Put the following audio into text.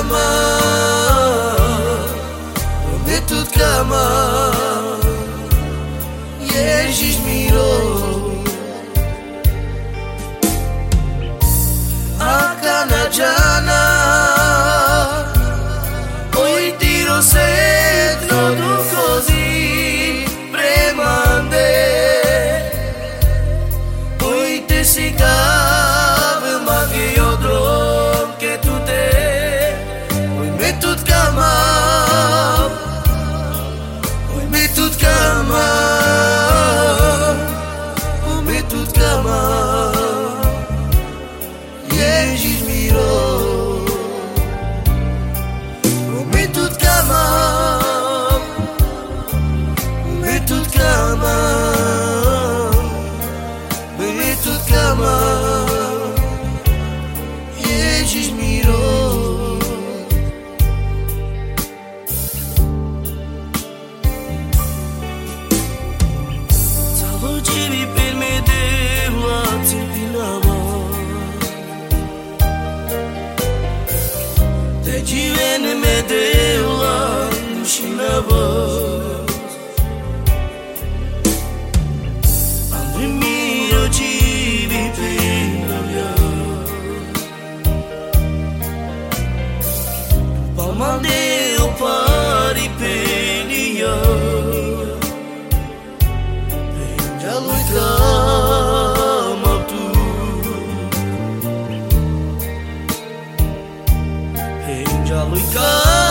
cama, me tudo cama, ježiš miro. A Kanađana, oj ti rosetno duhozi premande, oj te si cave maghe odrom che tu te, oj me tut cama, oj me tut cama, oj me tut cama. Ježiš miro, me tut cama, me tut cama, me tut cama, Ježiš miro. Calo živi per me devla cepinava, Divene me deula nușinava, Andre mio civi pena mea, Palmande o pari penia, Penja lui cama tu, Penja lui cama.